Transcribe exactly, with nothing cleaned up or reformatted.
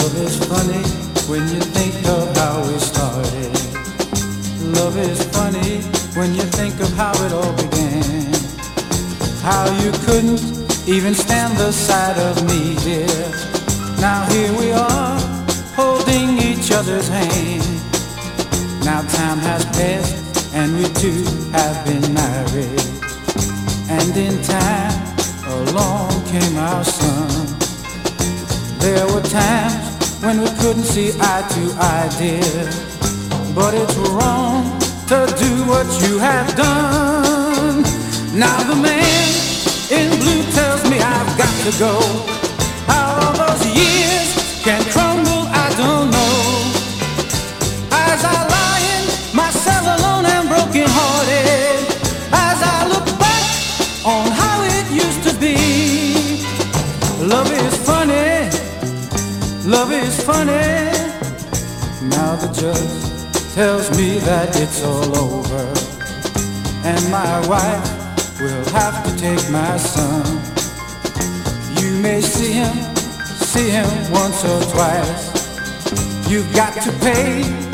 Love is funny when you think of how we started. Love is funny when you think of how it all began. How you couldn't even stand the sight of me, dear. Now here we are, holding each other's hand. Now time has passed and we two have been married. And in time, along came our son. There were times when we couldn't see eye to eye, dear. But it's wrong to do what you have done. Now the man in blue tells me I've got to go. How all those years can crumble, I don't know. As I lie in my cell alone and broken hearted, as I look back on how it used to be. Love is funny, love is funny. Now the judge tells me that it's all over, and my wife will have to take my son. You may see him, see him once or twice. You've got to pay